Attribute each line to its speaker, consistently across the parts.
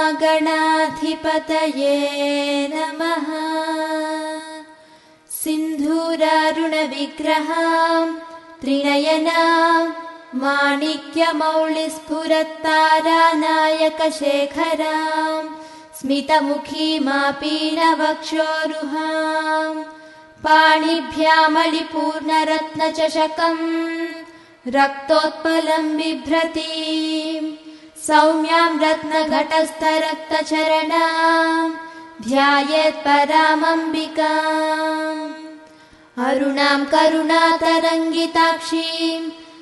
Speaker 1: गणाधिपतये नमः। सिन्धूरारुणविग्रहां त्रिनयनां माणिक्यमौलिस्फुरत्तारानायकशेखरां स्मितमुखीमापीनवक्षोरुहां पाणिभ्यामलिपूर्णरत्नचषकं रक्तोत्पलं बिभ्रतीं सौम्यां रत्नघटस्थरक्तचरणां ध्यायेत् परामम्बिकाम्। अरुणां करुणातरङ्गिताक्षीं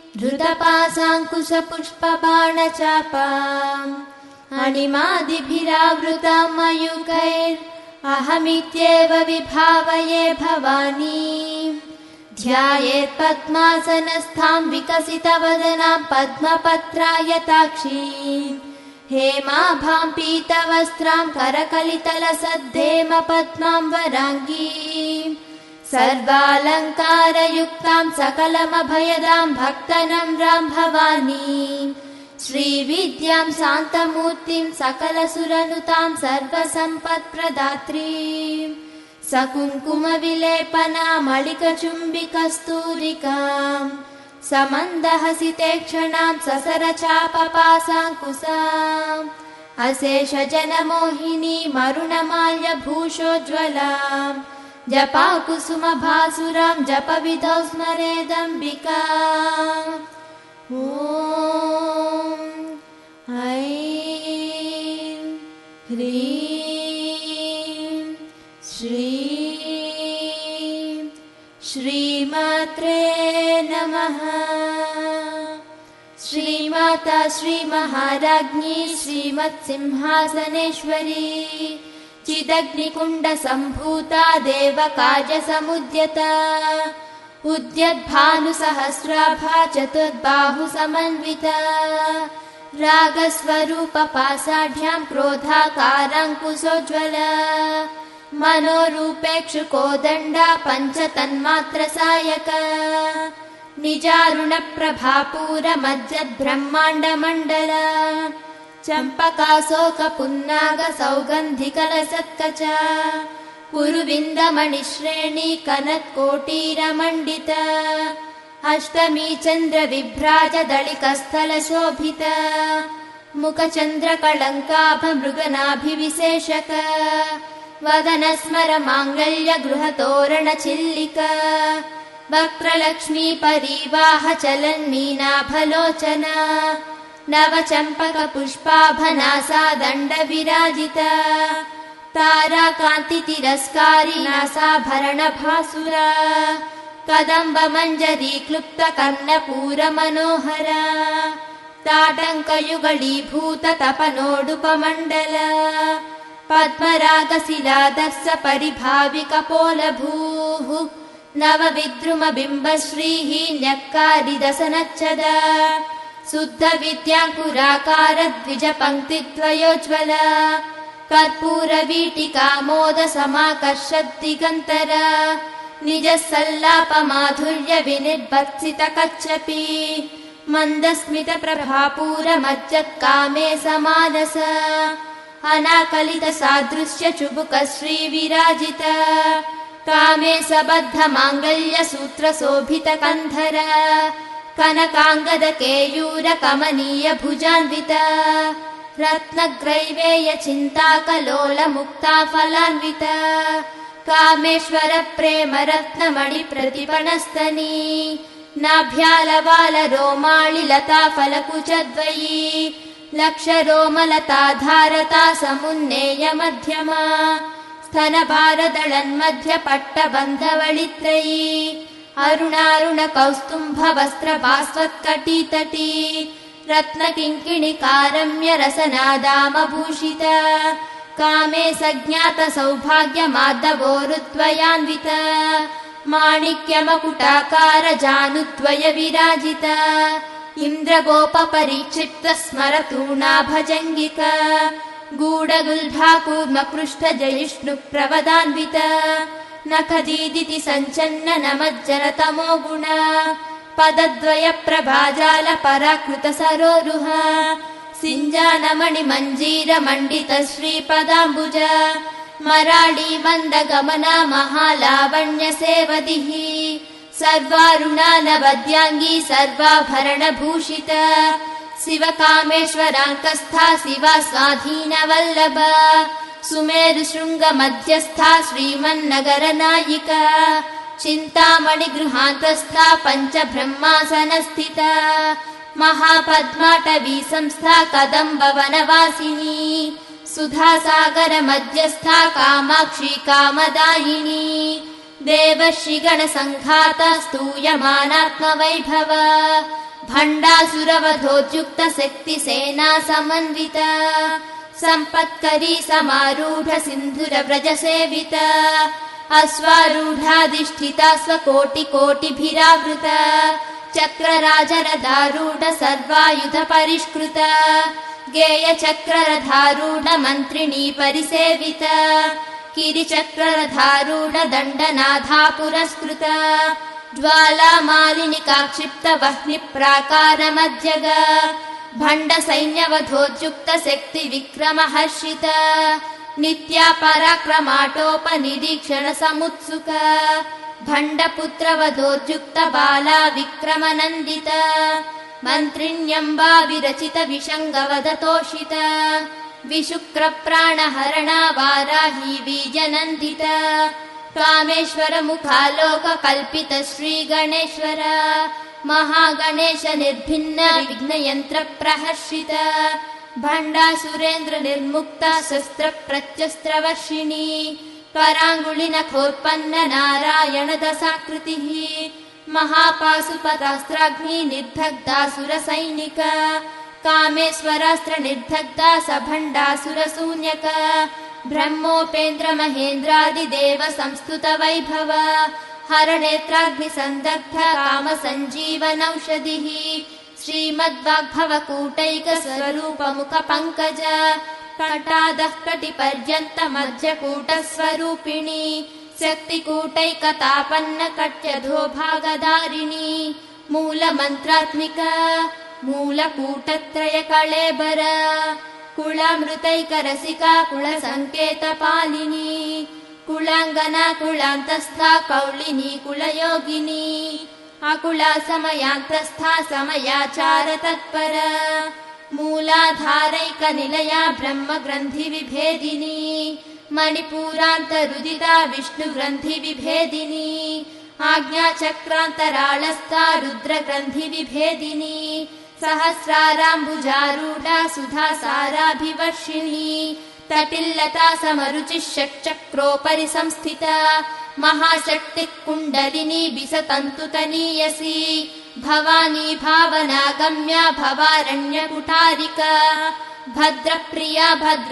Speaker 1: धृतपाशाङ्कुशपुष्पबाणचापाम् अणिमादिभिरावृतां मयूखैरहमित्येव विभावये भवानीं। ध्यायेत् पद्मासनस्थां विकसितवदनां पद्मपत्रायताक्षीं हेमाभां पीतवस्त्रां करकलितलसद्धेमपद्मां वराङ्गीं सर्वालङ्कारयुक्तां सकलमभयदां भक्तनम्रां भवानीं। श्रीविद्यां शान्तमूर्तिं सकलसुरनुतां सर्वसम्पत्प्रदात्रीं सकुङ्कुमविलेपनामलिकचुम्बिकस्तूरिकां समन्दहसितेक्षणां ससरचापपाशाङ्कुशाम् अशेषजनमोहिनीमरुणमाल्यभूषोज्ज्वलां जपाकुसुमभासुरां जपविधौ स्मरेदम्बिकाम्। ॐ ऐं ह्रीं श्रीं श्रीमात्रे नमः। श्रीमाता श्रीमहाराज्ञी श्रीमत्सिंहासनेश्वरी चिदग्निकुण्डसम्भूता देवकार्यसमुद्यता उद्यद्भानुसहस्राभा चतुर्बाहुसमन्विता रागस्वरूपपाषाढ्यां क्रोधाकाराङ्कुशोज्ज्वला मनोरूपेक्षुकोदण्डा पञ्चतन्मात्रसायका निजारुणप्रभापूरमज्जद्ब्रह्माण्डमण्डला चम्पकाशोकपुन्नागसौगन्धिकलसत्कचा कुरुविन्दमणिश्रेणी कनत्कोटीरमण्डिता अष्टमी चन्द्रविभ्राजदलिकस्थलशोभिता मुखचन्द्रकलङ्काभमृगनाभिविशेषका वदनस्मरमाङ्गल्यगृहतोरणचिल्लिका वक्त्रलक्ष्मी परिवाहचलन्मीनाभलोचना नवचम्पकपुष्पाभनासा दण्डविराजिता ताराकान्तितिरस्कारी नासाभरणभासुरा कदम्बमञ्जरी क्लुप्तकर्णपूरमनोहरा ताटङ्कयुगलीभूततपनोडुपमण्डला पद्मरागशिलादर्श परिभाविकपोलभूः नवविद्रुमबिम्बश्रीः न्यक्कारिदशनच्छदा शुद्धविद्याङ्कुराकारद्विजपङ्क्तिद्वयोज्ज्वला कर्पूरवीटिकामोदसमाकर्षद्दिगन्तरा निजसल्लापमाधुर्यविनिर्भर्त्सितकच्छपि मन्दस्मितप्रभापूरमज्जत्कामे समानस अनाकलितसादृश्यचुबुकश्रीविराजिता कामे सबद्धमाङ्गल्यसूत्रशोभितकन्धरा कनकाङ्गदकेयूरकमनीयभुजान्विता रत्नग्रैवेयचिन्ताकलोलमुक्ताफलान्विता कामेश्वरप्रेमरत्नमणिप्रतिपणस्तनी नाभ्यालवालरोमाळिलताफलकुचद्वयी लक्षरोमलताधारता समुन्नेयमध्यमा स्तनभारदळन्मध्यपट्टबन्धवळित्रयी अरुणारुणकौस्तुम्भवस्त्रभास्वत्कटितटी रत्नकिङ्किणिकारम्यरसनादामभूषिता कामे सज्ञातसौभाग्यमाधवोरुद्वयान्विता माणिक्यमकुटाकारजानुद्वयविराजिता इन्द्रगोपपरिक्षिप्तस्मरतूणाभजङ्गिका गूढगुल्भाकूर्मपृष्ठजयिष्णुप्रवदान्विता नखदीदिति सञ्चन्ननमज्जनतमो गुणा पदद्वयप्रभाजालपराकृतसरोरुहा सिञ्जानमणि मञ्जीर मण्डित श्रीपदाम्बुज मराळी मन्दगमना महालावण्य सेवदिः सर्वारुणानवद्याङ्गी सर्वाभरणभूषित शिवकामेश्वराङ्कस्था शिवा स्वाधीनवल्लभ सुमेरुशृङ्गमध्यस्था श्रीमन्नगरनायिका चिन्तामणिगृहान्तस्था पञ्चब्रह्मासनस्थिता महापद्माटवी संस्था कदम्बवनवासिनी सुधासागरमध्यस्था कामाक्षी कामदायिनी देवर्षिगणसङ्घाता स्तूयमानात्मवैभव भण्डासुरवधोद्युक्त शक्तिसेना समन्विता सम्पत्करी समारूढ सिन्धुरव्रजसेविता अश्वारूढाधिष्ठिता स्वकोटिकोटिभिरावृता चक्रराजरथारूढ सर्वायुध परिष्कृता गेयचक्ररथारूढ मन्त्रिणी परिसेविता गिरिचक्ररथारूढ दण्डनाथा पुरस्कृता ज्वालामालिनिकाक्षिप्त वह्निप्राकारमध्यग भण्डसैन्यवधोद्युक्त शक्तिविक्रमहर्षित नित्या पराक्रमाटोपनिरीक्षण समुत्सुक भण्डपुत्रवधोद्युक्त बाला विक्रमनन्दित मन्त्रिण्यम्बा विरचित विशङ्गवदतोषित विशुक्रप्राणहरणा वाराही बीजनन्दित त्वामेश्वर मुखालोककल्पित श्रीगणेश्वर महागणेश निर्भिन्न विघ्नयन्त्र प्रहर्षित भण्डासुरेन्द्र निर्मुक्ता शस्त्र प्रत्यस्त्रवर्षिणी पराङ्गुलिनखोत्पन्न नारायण दशाकृतिः महापाशुपतास्त्राग्नि निर्दग्धासुरसैनिक कामेश्वरास्त्र निर्दग्धा सभण्डासुरशून्यक ब्रह्मोपेन्द्र महेन्द्रादिदेव संस्तुत वैभव हरनेत्राग्निसन्दग्ध कामसञ्जीवनौषधिः श्रीमद्वाग्भवकूटैक स्वरूपमुख पङ्कज कटादः कटिपर्यन्त मध्यकूटस्वरूपिणी शक्तिकूटैकतापन्न कट्यधो भागधारिणी मूलमन्त्रात्मिका मूलकूटत्रय कळेबर कुलामृतैकरसिका कुलसङ्केतपालिनी कुलाङ्गना कुलान्तस्था कौलिनी कुलयोगिनी अकुला समयान्तस्था समयाचार तत्पर मूलाधारैकनिलया ब्रह्मग्रन्थिविभेदिनी मणिपूरान्तरुदिता विष्णुग्रन्थिविभेदिनी आज्ञाचक्रान्तराळस्था रुद्रग्रन्थिविभेदिनी सहस्राराम्बुजारूढा सुधासाराभिवर्षिणी तटिल्लता समरुचिः षट्चक्रोपरि संस्थिता महाशक्तिः कुण्डलिनी विसतन्तुतनीयसी भवानी भावनागम्या भवारण्यकुठारिका भद्रप्रिया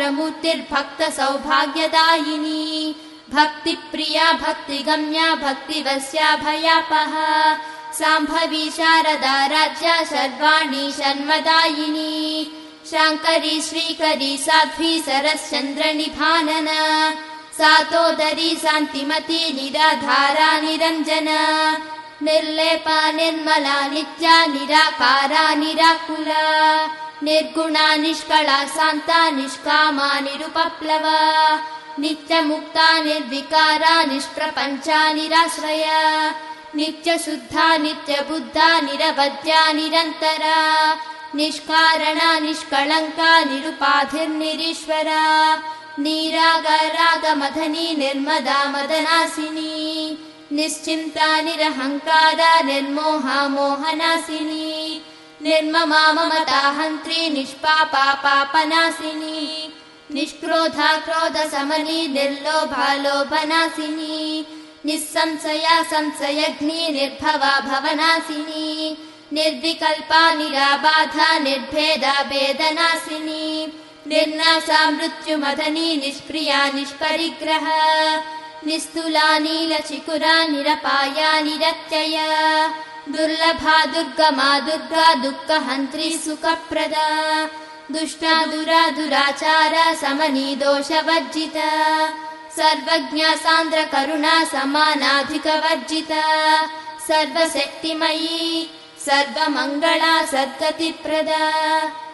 Speaker 1: भद्रमूर्तिर्भक्तसौभाग्यदायिनी भक्तिप्रिया भक्तिगम्या भक्तिवस्या भयापहा साम्भवी शारदा राज्या शर्वाणी शन्मदायिनी शाङ्करी श्रीकरी साध्वी सरश्चन्द्रनिभानना सातोदरी शान्तिमती निराधारा निरञ्जना निर्लेपा निर्मला नित्या निराकारा निराकुला निर्गुणा निष्कला शान्ता निष्कामा निरुपप्लवा नित्यमुक्ता निर्विकारा निष्प्रपञ्चा निराश्रया नित्यशुद्धा नित्यबुद्धा निरवद्या निरन्तरा निष्कारणा निष्कळङ्का निरुपाधिर्निरीश्वरा निरागरागमदनी निर्मदा मदनासिनी निश्चिन्ता निरहङ्कारा निर्मोहा मोहनासिनी निर्ममा ममताहन्त्री निष्पापा पापनासिनी निष्क्रोधा क्रोधशमनी निर्लोभा लोभनासिनी निस्संशया संशयग्नि निर्भवा भवनासिनी निर्विकल्पा निराबाधा निर्भेदा भेदनासिनी निर्नाशा मृत्युमदनी निष्क्रिया निष्परिग्रह निस्तुला नीलचिकुरा निरपाया निरत्यया दुर्लभा दुर्गमा दुर्गा दुःखहन्त्री सुखप्रदा दुष्टा दुरा दुराचारा समनी दोषवर्जिता सर्वज्ञा सान्द्र करुणा समानाधिकवर्जिता सर्वशक्तिमयी सर्वमङ्गला सद्गतिप्रदा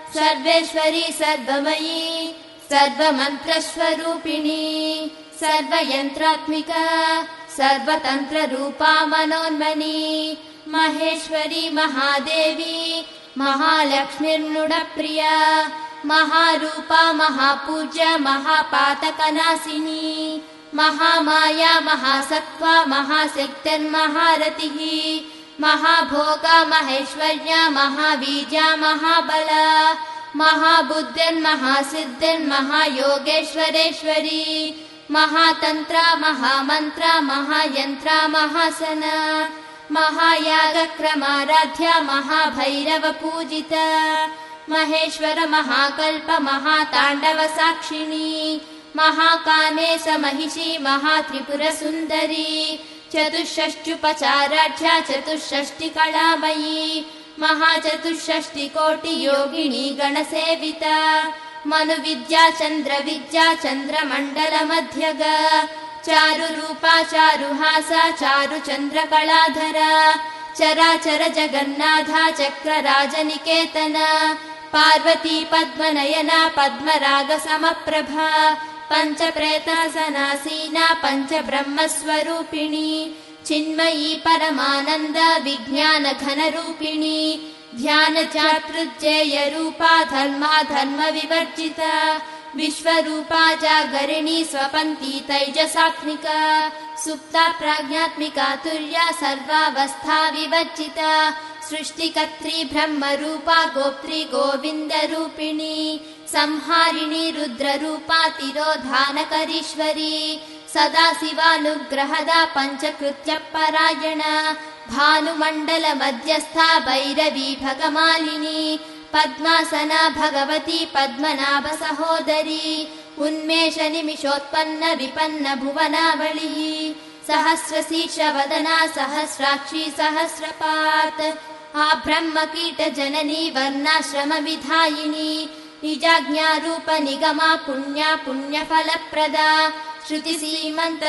Speaker 1: सर्वेश्वरी सर्वमयी सर्वमन्त्रस्वरूपिणी सर्वयन्त्रात्मिका सर्वतन्त्ररूपा मनोन्मनी महेश्वरी महादेवी महालक्ष्मीर्मृडप्रिया महारूपा महापूज्या महापातकनाशिनी महामाया महासत्त्वा महाशक्तिर्महारतिः महाभोगा महेश्वर्या महाबीजा महाबला महाबुद्धिर्महासिद्धिर्महायोगेश्वरेश्वरी महातन्त्रा महामन्त्रा महायन्त्रा महासना महायागक्रमाराध्या महाभैरवपूजिता महेश्वर महाकल्प महाताण्डवसाक्षिणी महाकामेश महिषी महात्रिपुरसुन्दरी चतुष्षष्ट्युपचाराढ्या चतुष्षष्टिकलामयी महाचतुष्षष्टिकोटियोगिनी गणसेविता मनुविद्या चन्द्रविद्या चन्द्रमण्डलमध्यगा चारुरूपा चारुहासा चारुचन्द्रकलाधरा चराचर जगन्नाथा चक्रराजनिकेतना पार्वती पद्मनयना पद्मरागसमप्रभा पञ्चप्रेतासनासीना पञ्चब्रह्मस्वरूपिणी चिन्मयी परमानन्द विज्ञानघनरूपिणी ध्यानचातृज्येयरूपा धर्माधर्मविवर्जिता विश्वरूपा जागरिणी स्वपन्ती तैजसात्मिका सुप्ता प्राज्ञात्मिका तुर्या सर्वावस्था विवर्जिता सृष्टिकर्त्री ब्रह्मरूपा गोप्त्री गोविन्दरूपिणी संहारिणी रुद्ररूपा तिरोधानकरीश्वरी सदाशिवानुग्रहदा पञ्चकृत्यपरायणा भानुमण्डलमध्यस्था भैरवी भगमालिनी पद्मासना भगवती पद्मनाभसहोदरी उन्मेषनिमिषोत्पन्न विपन्न भुवनावलिः सहस्रशीर्षवदना सहस्राक्षी सहस्रपात् आब्रह्मकीटजननी वर्णाश्रमविधायिनी निजाज्ञारूप निगमा पुण्या पुण्यफलप्रदा श्रुतिसीमन्त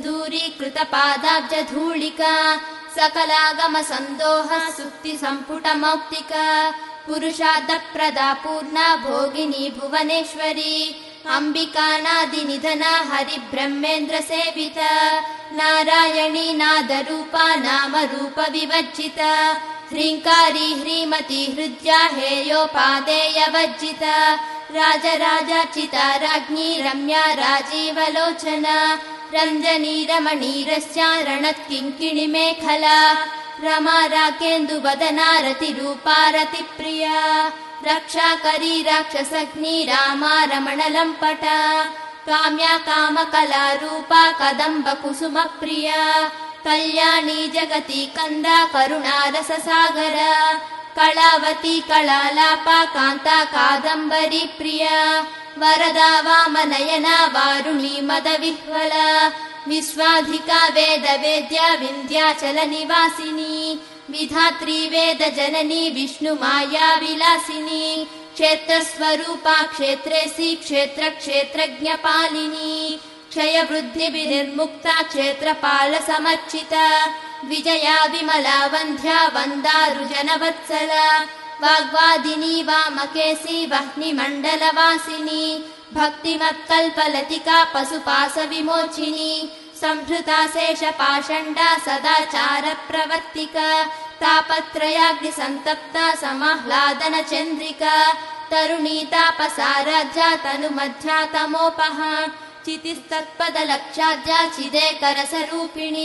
Speaker 1: सिन्दूरीकृतपादाब्जधूलिका सकलागमसन्दोह सुक्तिसम्पुटमौक्तिका पुरुषार्थप्रदा पूर्णा भोगिनी भुवनेश्वरी अम्बिकानादिनिधना हरिब्रह्मेन्द्रसेविता नारायणी नादरूपा नामरूपविवर्जिता ह्रीङ्कारी ह्रीमती हृद्या हेयोपादेयवर्जिता राजराजार्चिता राज्ञी रम्या राजीवलोचना रञ्जनी रमणीरस्या रणत्किङ्किणिमेखला रमा राकेन्दुवदना रतिरूपा रतिप्रिया रक्षाकरी राक्षसग्नी रामा रमणलम्पटा काम्या कामकलारूपा कदम्बकुसुमप्रिया कल्याणी जगती कन्दा करुणारससागरा कलावती कलालापा कान्ता कादम्बरी प्रिया वरदा वामनयना वारुणी मदविह्वला विश्वाधिका वेदवेद्या विन्ध्याचलनिवासिनी विधात्री वेदजननी विष्णुमाया विलासिनी क्षेत्रस्वरूपा क्षेत्रेसी क्षेत्रक्षेत्रज्ञपालिनी क्षयवृद्धिविनिर्मुक्ता क्षेत्रपालसमर्चिता विजया विमला वन्ध्या वन्दारुजनवत्सला वाग्वादिनी वामकेशी वह्निमण्डलवासिनी भक्तिमत्कल्पलतिका पशुपाशविमोचिनी संहृता शेषपाषण्डा सदाचारप्रवर्तिका तापत्रयाग्निसन्तप्ता समाह्लादनचन्द्रिका तरुणी तापसाराध्या तनुमध्या तमोपहा चितिस्तत्पदलक्षाद्या चिदेकरसरूपिणी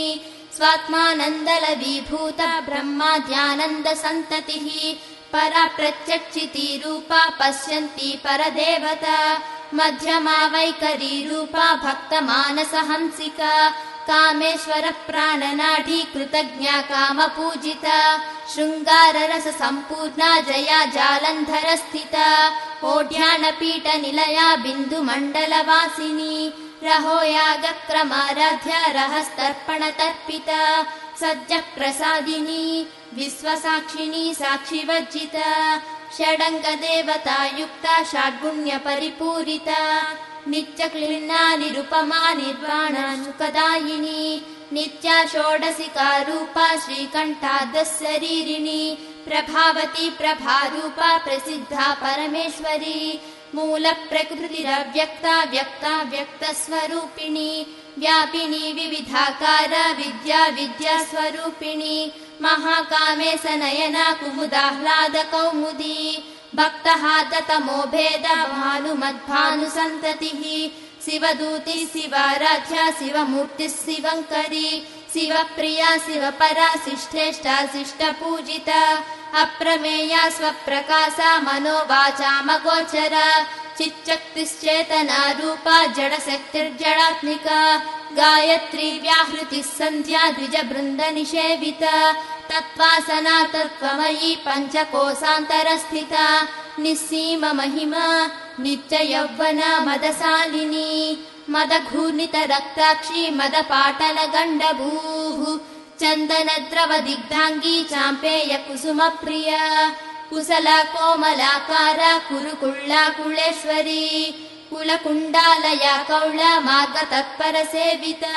Speaker 1: स्वात्मानन्दलवीभूता ब्रह्माद्यानन्दसन्ततिः परा प्रत्यक्षितिरूपा पश्यन्ती परदेवता मध्यमा वैकरी रूपा भक्तमानसहंसिका कामेश्वर प्राणनाडी कृतज्ञा कामपूजिता शृङ्गाररस सम्पूर्णा जया जालन्धरस्थिता ओढ्यानपीठनिलया बिन्दुमण्डलवासिनी रहोयागक्रमाराध्या रहस्तर्पणतर्पिता सज्जप्रसादिनी विश्वसाक्षिणी साक्षिवर्जिता षडङ्गदेवतायुक्ता षड्गुण्यपरिपूरिता नित्यक्लिन्ना निरुपमा निर्वाणा सुखदायिनी नित्या षोडशिका रूपा श्रीकण्ठादशरीरिणी प्रभावती प्रभारूपा प्रसिद्धा परमेश्वरी मूल प्रकृतिरव्यक्ता व्यक्ता व्यक्तस्वरूपिणी व्यापिनी विविधाकारा विद्या विद्यास्वरूपिणी महाकामे सनयना कुमुदाह्लाद कौमुदी भक्तहाततमो भेद भानुमद्भानुसन्ततिः शिवदूती शिवाराध्या शिवमूर्तिः शिवङ्करी शिवप्रिया शिवपरा शिष्ठेष्टा शिष्टपूजिता अप्रमेया स्वप्रकाशा मनोवाचामगोचरा चिच्चक्तिश्चेतना रूपा जडशक्तिर्जडात्मिका गायत्री व्याहृतिः सन्ध्या द्विजबृन्दनिषेविता तत्त्वासना तत्त्वमयी पञ्चकोशान्तरस्थिता निस्सीममहिमा नित्ययौवना मदशालिनी मदघूर्णितरक्ताक्षी मदपाटलगण्डभूः चन्दनद्रवदिग्धाङ्गी चाम्पेय कुसुमप्रिया कुशला कोमलाकारा कुरुकुळ्ळा कुळेश्वरी कुलकुण्डालया कौळा मार्गतत्परसेविता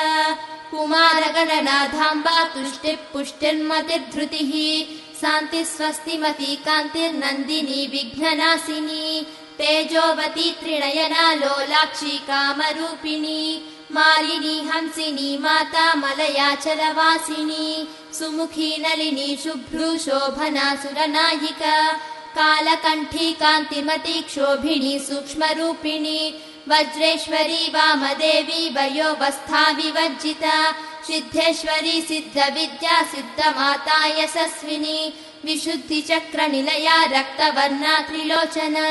Speaker 1: कुमारगणनाथाम्बा तुष्टिः पुष्टिर्मतिर्धृतिः शान्तिः स्वस्तिमती कान्तिर्नन्दिनी विघ्ननाशिनी तेजोवती त्रिनयना लोलाक्षी कामरूपिणी मालिनी हंसिनी माता मलयाचलवासिनी सुमुखी नलिनी शुभ्रू शोभना सुरनायिका कालकण्ठी कान्तिमती क्षोभिणी सूक्ष्मरूपिणी वज्रेश्वरी वामदेवी वयोवस्था विवर्जिता सिद्धेश्वरी सिद्धविद्या सिद्धमाता यशस्विनी विशुद्धिचक्रनिलया रक्तवर्णा त्रिलोचना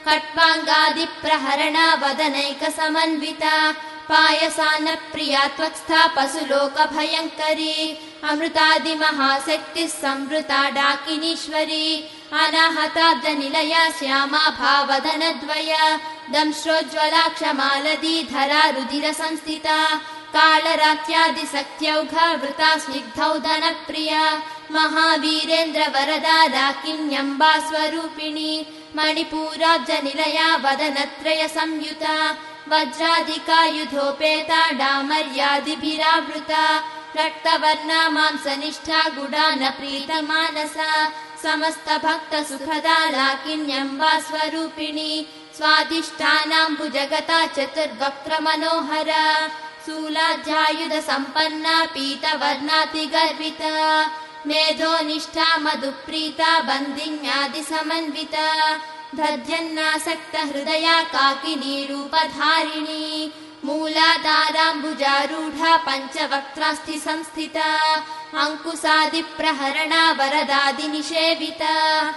Speaker 1: खट्वाङ्गादिप्रहरणा वदनैकसमन्विता पायसान्नप्रिया त्वक्स्था पशुलोकभयङ्करी अमृतादिमहाशक्तिः संवृता डाकिनीश्वरी अनाहताब्दनिलया श्यामा भावदनद्वया दंश्रोज्ज्वलाक्षमालदी धरा रुधिरसंस्थिता कालरात्यादिशक्त्यौघा वृता स्निग्धौदनप्रिया महावीरेन्द्रवरदा डाकिन्यम्बा स्वरूपिणी मणिपूराब्जनिलया वदनत्रय संयुता वज्राधिकायुधोपेता डामर्यादिभिरावृता रक्तवर्णा मांसनिष्ठा गुडा न प्रीतमानसा समस्तभक्तसुखदा डाकिन्यम्बा स्वरूपिणी स्वाधिष्ठानाम्बुजगता चतुर्वक्त्रमनोहरा शूलाध्यायुधसम्पन्ना पीतवर्णातिगर्विता मेधोनिष्ठा मधुप्रीता बन्दिन्यादिसमन्विता दध्यन्नासक्तहृदया काकिनी रूपधारिणी मूलाधाराम्बुजारूढा पञ्चवक्त्रास्थि संस्थिता अङ्कुशादिप्रहरणा वरदादिनिषेविता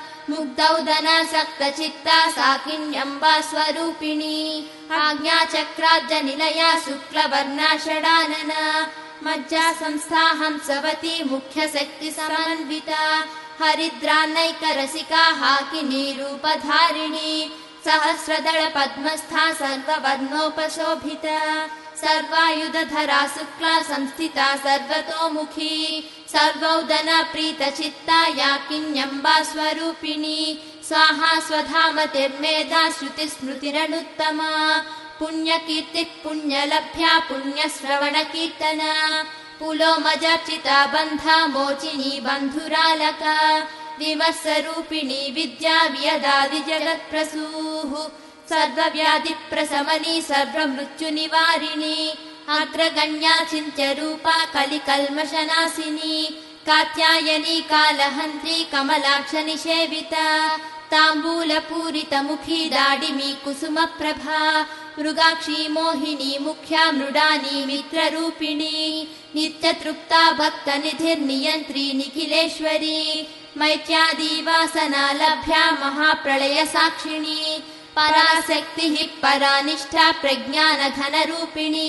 Speaker 1: मुग्धौदनासक्तचित्ता साकिन्यम्बा स्वरूपिणी आज्ञाचक्राब्जनिलया शुक्लवर्णा षडानना मज्जा संस्था हंसवती मुख्यशक्तिसमन्विता हरिद्रानैकरसिका हाकिनी रूपधारिणी सहस्रदल पद्मस्था सर्ववर्णोपशोभिता सर्वायुधधरा शुक्ला संस्थिता सर्वतोमुखी सर्वौदना प्रीतचित्ता याकिन्यम्बा स्वरूपिणी स्वाहा स्वधामतिर्मेधा श्रुतिस्मृतिरनुत्तमा पुण्यकीर्तिः पुण्यलभ्या पुण्यश्रवणकीर्तना पुलोमजर्चिता बन्धा मोचिनी बन्धुरालका विमर्शरूपिणी विद्या वियदादिजगत्प्रसूः सर्वव्याधिप्रशमनी सर्वमृत्युनिवारिणी अग्रगण्या चिन्त्यरूपा कलिकल्मषनाशिनी कात्यायनी कालहन्त्री कमलाक्षनिषेविता ताम्बूलपूरितमुखी दाडिमी कुसुमप्रभा मृगाक्षी मोहिनी मुख्या मृडानी मित्ररूपिणी नित्यतृप्ता भक्तनिधिर्नियन्त्री निखिलेश्वरी मैत्यादिवासना लभ्या महाप्रलयसाक्षिणी पराशक्तिः परानिष्ठा प्रज्ञानघनरूपिणी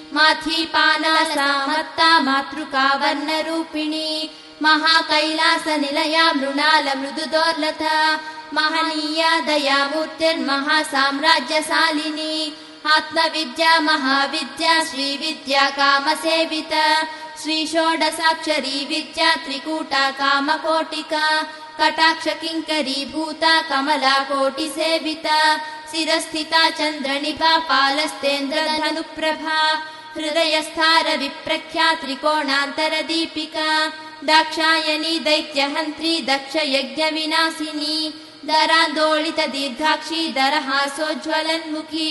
Speaker 1: माथीपानासामत्ता मातृकावर्णरूपिणी महाकैलासनिलया मृणालमृदुदोर्लता महनीया दयामूर्तिर्महासाम्राज्यशालिनी आत्मविद्या महाविद्या श्रीविद्या कामसेविता श्रीषोडशाक्षरी विद्या त्रिकूटा कामकोटिका कटाक्ष किङ्करी भूता कमला कोटिसेविता शिरस्थिता चन्द्रनिभा फालस्तेन्द्रधनुप्रभा हृदयस्थार विप्रख्या त्रिकोणान्तरदीपिका दाक्षायणी दैत्यहन्त्री दक्षयज्ञविनाशिनी दरान्दोलित दीर्घाक्षी दरहासोज्ज्वलन्मुखी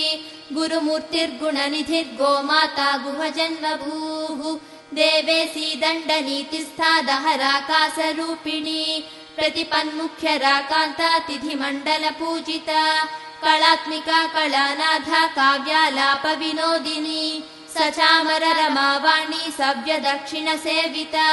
Speaker 1: गुरुमूर्तिर्गुणनिधिर्गोमाता गुहजन्मभूः देवेसी दण्डनीतिस्था दहराकाशरूपिणी प्रतिपन्मुख्यराकान्ता तिथिमण्डलपूजिता कलात्मिका कलानाथा काव्यालापविनोदिनी सचामर रमावाणी सव्यदक्षिणसेविता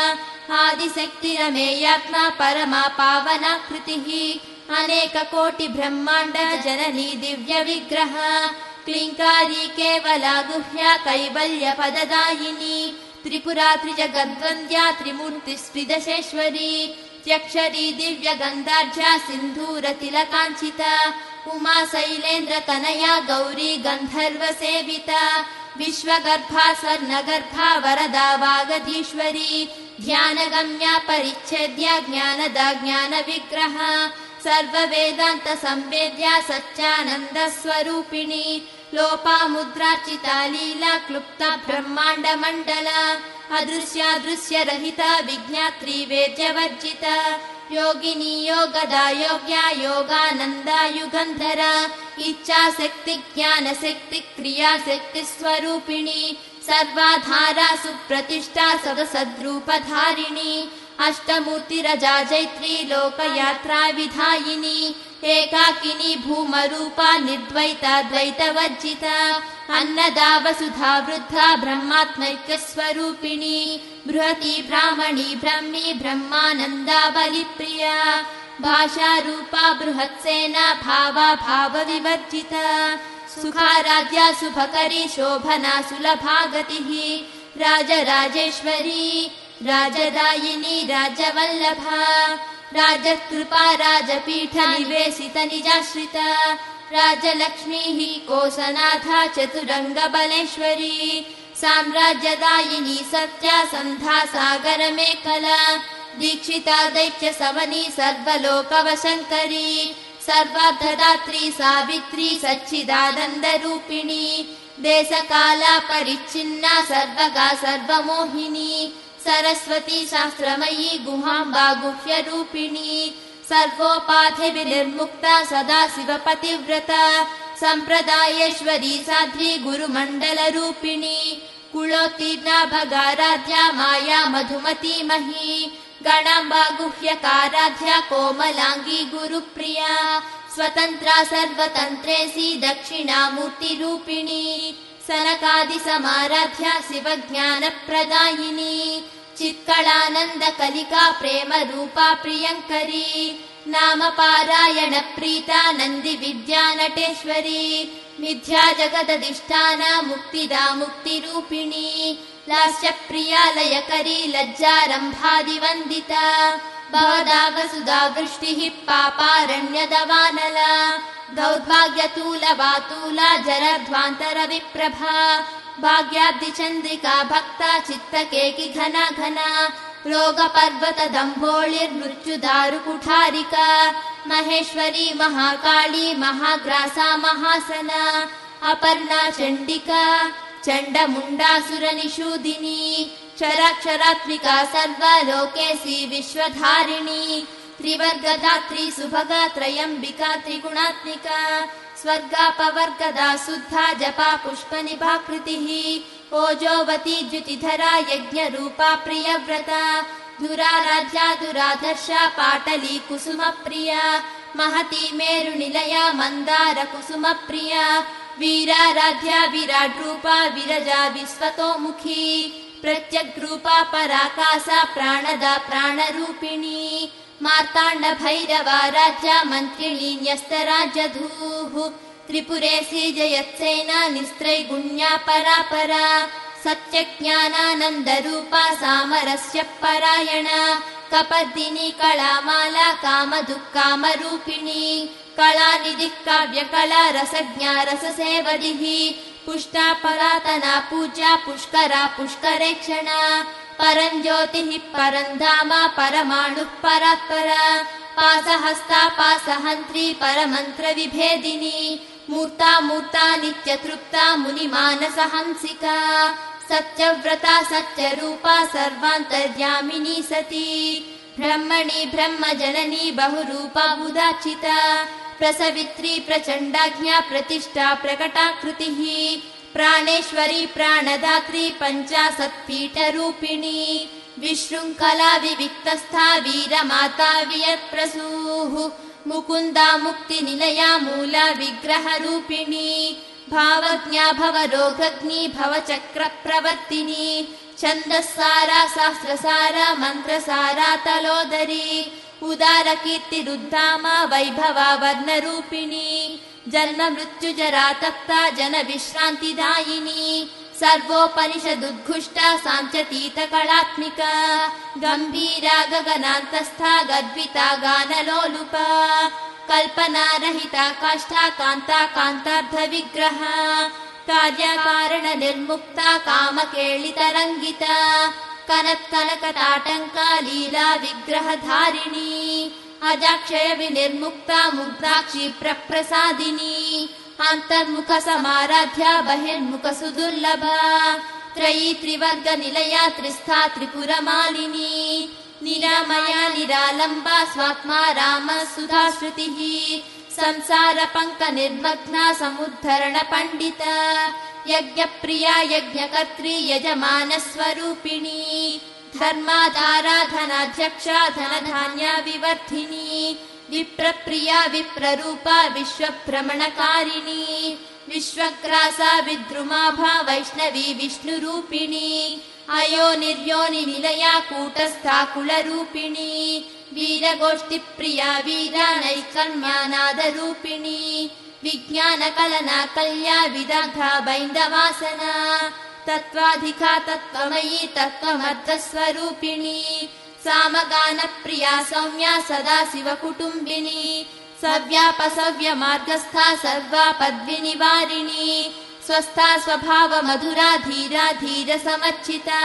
Speaker 1: आदिशक्तिरमेयात्मा परमा पावनाकृतिः अनेककोटि ब्रह्माण्ड जननी दिव्यविग्रह क्लीङ्कारी केवला गुह्या कैवल्यपददायिनी त्रिपुरा त्रिजगद्वन्द्या त्रिमूर्तिस्त्रिदशेश्वरी त्यक्षरी दिव्यगन्धाढ्या सिन्धूरतिलकाञ्चिता उमा शैलेन्द्रतनया गौरी गन्धर्वसेविता विश्वगर्भा स्वर्णगर्भा वरदा वागधीश्वरी ध्यानगम्या परिच्छेद्या ज्ञानदा ज्ञानविग्रह सर्ववेदान्त संवेद्या सच्चानन्दस्वरूपिणी लोपामुद्रार्चिता लीला क्लुप्ता ब्रह्माण्डमण्डला अदृश्यादृश्यरहिता विज्ञात्री वेद्यवर्जिता योगिनी योगदा योग्या योगानन्दा युगन्धरा इच्छाशक्ति ज्ञानशक्ति क्रियाशक्तिस्वरूपिणी सर्वाधारा सुप्रतिष्ठा सदसद्रूपधारिणी अष्टमूर्तिरजा जैत्री लोकयात्रा विधायिनी एकाकिनी भूमरूपा निर्द्वैता द्वैतवर्जिता अन्नदा वसुधा वृद्धा ब्रह्मात्मैक्यस्वरूपिणी बृहती ब्राह्मणी ब्रह्मी ब्रह्मानन्दा बलिप्रिया भाषारूपा बृहत्सेना भावा भावविवर्जिता सुखाराध्या शुभकरी शोभना सुलभागतिः राजराजेश्वरी राजदायिनी राजवल्लभा राजकृपा राजपीठ निवेशित निजाश्रिता राजलक्ष्मीः कोसनाथा चतुरङ्गबलेश्वरी साम्राज्यदायिनी सत्या सन्धा सागरमेखला दीक्षिता दैत्य सवनी सर्वलोकवशङ्करी सर्वार्थदात्री सावित्री सच्चिदानन्दरूपिणी देशकाला परिच्छिन्ना सर्वगा सर्वमोहिनी सरस्वती शास्त्रमयी गुहाम्बा गुह्यरूपिणी सर्वोपाधिविनिर्मुक्ता सदा शिवपतिव्रता सम्प्रदायेश्वरी साध्वी गुरुमण्डलरूपिणी कुलोत्तीर्णा भगाराध्या माया मधुमती मही गणाम्बा गुह्यकाराध्या कोमलाङ्गी गुरुप्रिया स्वतन्त्रा सर्वतन्त्रेसी दक्षिणामूर्तिरूपिणी सनकादिसमाराध्या शिवज्ञानप्रदायिनी चित्कलानन्दकलिका प्रेमरूपा प्रियङ्करी नाम पारायण प्रीता नन्दी विद्या नटेश्वरी मिथ्या जगदधिष्ठाना मुक्तिदा मुक्तिरूपिणी लास्यप्रिया लयकरी लज्जारम्भादिवन्दिता भवदा वसुधा वृष्टिः पापारण्यदवानला दौर्भाग्यतूलवातूला जरध्वान्तरविप्रभा भाग्याब्धिचन्द्रिका भक्ता चित्तकेकि घना घना रोगपर्वतदम्भोळिर्मृत्युदारुकुठारिका महेश्वरी महाकाली महाग्रासा महासना अपर्णा चण्डिका चण्डमुण्डासुरनिषूदिनी क्षराक्षरात्मिका सर्वलोकेशी विश्वधारिणी त्रिवर्गदात्री सुभगा त्रयम्बिका त्रिगुणात्मिका स्वर्गापवर्गदा शुद्धा जपा पुष्पनिभाकृतिः ओजोवती द्युतिधरा यज्ञरूपा प्रियव्रता दुराराध्या दुराधर्षा पाटली कुसुमप्रिया महती मेरुनिलया मन्दार कुसुमप्रिया वीराराध्या विराड्रूपा विरजा विश्वतोमुखी प्रत्यग्रूपा पराकाशा प्राणदा प्राणरूपिणी मार्ताण्डभैरवाराध्या मन्त्रिणी न्यस्तराज्यधूः त्रिपुरेशी जयत्सेना निस्त्रैगुण्या परापरा सत्यज्ञानानन्दरूपा सामरस्य परायणा कपर्दिनी कलामाला कामदुःकामरूपिणी कलानिधिः काव्यकला रसज्ञा रससेवदिः पुष्टा परातना पूजा पुष्करा पुष्करेक्षणा परञ्ज्योतिः परन्धामा परमाणुः परात्परा पासहस्ता पासहन्त्री परमन्त्रविभेदिनी मूर्ता मूर्ता नित्यतृप्ता मुनिमानसहंसिका सत्यव्रता सत्यरूपा सर्वान्तर्यामिनी सती ब्रह्मणि ब्रह्मजननी बहुरूपा उदाचिता प्रसवित्री प्रचण्डाज्ञा प्रतिष्ठा प्रकटाकृतिः प्राणेश्वरी प्राणदात्री पञ्चाशत्पीठरूपिणी विशृङ्खला विविक्तस्था वीरमाता वियत्प्रसूः मुकुन्दा मुक्तिनिलया मूला विग्रहरूपिणी भावज्ञा भवरोगग्नी भवचक्रप्रवर्तिनी छन्दस्सारा शास्त्रसारा मन्त्रसारा तलोदरी उदारकीर्तिरुद्धामा वैभवा वर्णरूपिणी जन्म मृत्युजरा तप्ता जनविश्रान्तिदायिनी सर्वोपनिषदुद्घुष्टा साञ्चतीतकलात्मिका गम्भीरा गगनान्तस्था गद्विता गानलोलुपा कल्पनारहिता काष्ठा कान्ता कान्तार्धविग्रहा कार्याकारणनिर्मुक्ता कामकेलितरङ्गिता कनत्कनकताटङ्का लीला विग्रहधारिणी अजाक्षय विनिर्मुक्ता मुग्धाक्षी प्रप्रसादिनी अन्तर्मुखसमाराध्या बहिर्मुखसुदुर्लभा त्रयी त्रिवर्गनिलया त्रिस्था त्रिपुरमालिनी निरामया निरालम्बा स्वात्मा रामसुधाश्रुतिः संसारपङ्कनिर्मग्ना समुद्धरणपण्डिता यज्ञप्रिया यज्ञकर्त्री यजमानस्वरूपिणी धर्माधाराधनाध्यक्षा धनधान्या विवर्धिनी विप्रप्रिया विप्ररूपा विश्वभ्रमणकारिणी विश्वग्रासा विद्रुमाभा वैष्णवी विष्णुरूपिणी अयोनिर्योनिनिलया कूटस्था कुलरूपिणी वीरगोष्ठिप्रिया वीरा नैकर्म्यानादरूपिणी विज्ञानकलना कल्या विदग्धा बैन्दवासना तत्त्वाधिका तत्त्वमयी तत्त्वमर्थस्वरूपिणी सामगानप्रिया सौम्या सदा शिवकुटुम्बिनी सव्यापसव्यमार्गस्था सर्वापद्विनिवारिणी स्वस्था स्वभावमधुरा धीरा धीरसमर्चिता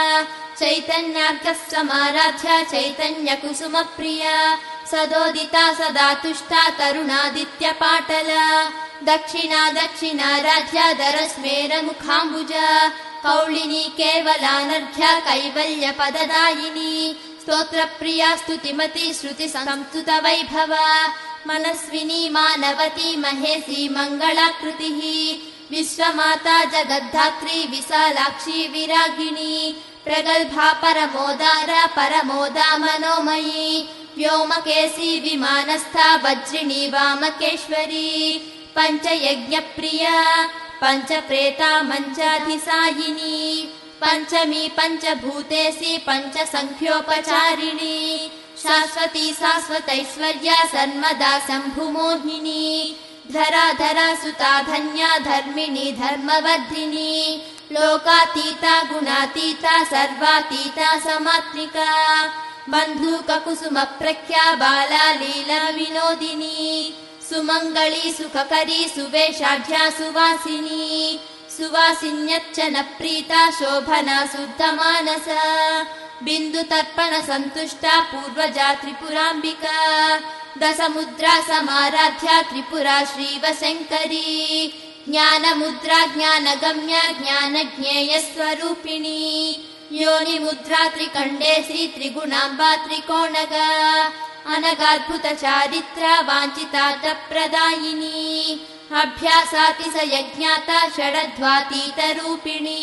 Speaker 1: चैतन्यार्कसमाराध्या चैतन्यकुसुमप्रिया सदोदिता सदा तुष्टा तरुणादित्यपाटला दक्षिणा दक्षिणाराध्या दरस्मेरमुखाम्बुजा कौलिनी केवलानर्घ्या कैवल्यपददायिनी स्तोत्रप्रिया स्तुतिमती श्रुतिसंस्तुतवैभवा मनस्विनी मानवती महेशी मङ्गलाकृतिः विश्वमाता जगद्धात्री विशालाक्षी विरागिणी प्रगल्भा परमोदारा परमोदा मनोमयी व्योमकेशी विमानस्था वज्रिणी वामकेश्वरी पञ्चयज्ञप्रिया पञ्चप्रेता मञ्चाधिसायिनी पञ्चमी पञ्चभूतेशी पञ्चसङ्ख्योपचारिणी शाश्वती शाश्वतैश्वर्या सर्वदा शम्भुमोहिनी धराधरा सुता धन्या धर्मिणी धर्मवर्धिनी लोकातीता गुणातीता सर्वातीता समात्मिका बन्धूककुसुमप्रख्या बाला लीला विनोदिनी सुमङ्गली सुखकरी सुवेशाढ्या सुवासिनी सुवासिन्यच्चन प्रीता शोभना शुद्धमानसा बिन्दुतर्पण सन्तुष्टा पूर्वजा त्रिपुराम्बिका दशमुद्रा समाराध्या त्रिपुरा श्रीवशङ्करी ज्ञानमुद्रा ज्ञानगम्या ज्ञानज्ञेयस्वरूपिणी योनिमुद्रा त्रिकण्डेशी त्रिगुणाम्बा त्रिकोणगा अनगाद्भुतचारित्रा वाञ्छितार्थप्रदायिनी अभ्यासातिशयज्ञाता षडध्वातीतरूपिणी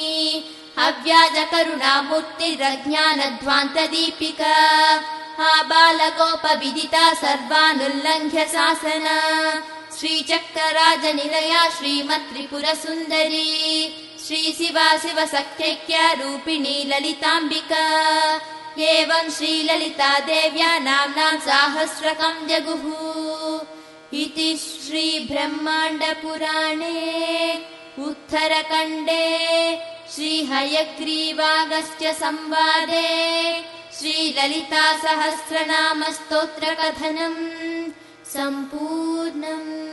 Speaker 1: अव्याजकरुणामूर्तिरज्ञानध्वान्तदीपिका आबालगोपविदिता सर्वानुल्लङ्घ्य शासना श्रीचक्रराजनिलया श्रीमत्त्रिपुरसुन्दरी श्रीशिवा शिवसख्यैक्या रूपिणी ललिताम्बिका एवं श्रीललिता देव्या नाम्नां साहस्रकं जगुः इति श्रीब्रह्माण्डपुराणे उत्तरखण्डे श्रीहयग्रीवागस्त्य संवादे श्रीललिता सहस्रनाम स्तोत्रकथनम् सम्पूर्णम्।